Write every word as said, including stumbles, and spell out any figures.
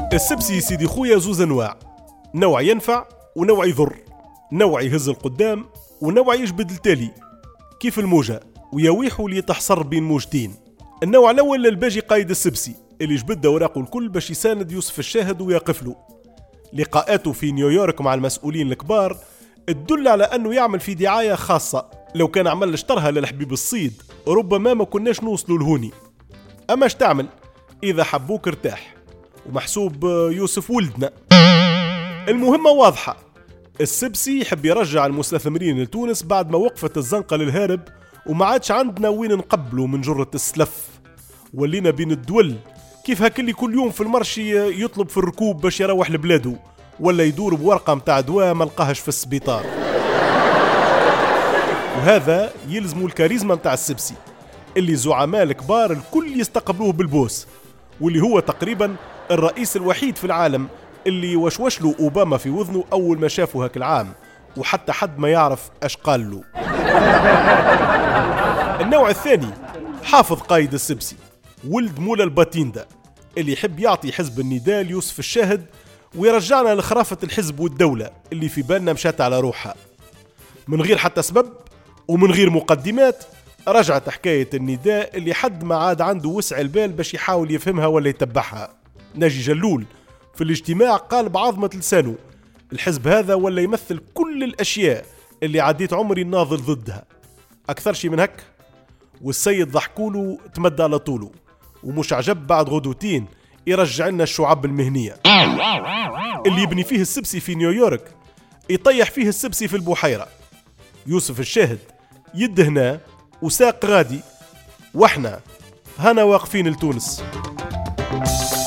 السبسي سيدي خويا زوز انواع، نوع ينفع ونوع يضر، نوع يهز القدام ونوع يجبد التالي كيف الموجة ويويحوا اللي تحصر بين موجتين. النوع الاول للباجي قايد السبسي اللي جبد اوراقه الكل باش يساند يوسف الشاهد ويقف له. لقاءاته في نيويورك مع المسؤولين الكبار تدل على انه يعمل في دعاية خاصة، لو كان عمل اشترها للحبيب الصيد ربما ما كناش نوصلوا لهوني. اما اش تعمل اذا حبوك ارتاح، ومحسوب يوسف ولدنا. المهمة واضحة، السبسي يحب يرجع المستثمرين لتونس بعد ما وقفت الزنقة للهارب وما عادش عندنا وين نقبلوا من جرة السلف. ولينا بين الدول كيف هكلي كل يوم في المرشي يطلب في الركوب باش يروح لبلاده، ولا يدور بورقة متاع دواء ما لقاهش في السبيطار. وهذا يلزموا الكاريزما متاع السبسي اللي زعماء الكبار الكل يستقبلوه بالبوس، واللي هو تقريبا الرئيس الوحيد في العالم اللي وشوش له أوباما في وذنه أول ما شافه هاك العام، وحتى حد ما يعرف أش قال له. النوع الثاني حافظ قايد السبسي، ولد مولا الباتيندا اللي يحب يعطي حزب النداء ليوسف الشاهد ويرجعنا لخرافة الحزب والدولة اللي في بالنا مشات على روحها. من غير حتى سبب ومن غير مقدمات رجعت حكاية النداء اللي حد ما عاد عنده وسع البال باش يحاول يفهمها ولا يتبعها. ناجي جلول في الاجتماع قال بعظمة لسانه الحزب هذا ولا يمثل كل الأشياء اللي عديت عمري الناظر ضدها، أكثر شي من هك. والسيد ضحكوله تمدى على طوله، ومش عجب بعد غدوتين يرجع لنا الشعب المهنية. اللي يبني فيه السبسي في نيويورك يطيح فيه السبسي في البحيرة. يوسف الشاهد يد هنا وساق غادي، واحنا هنا واقفين لتونس.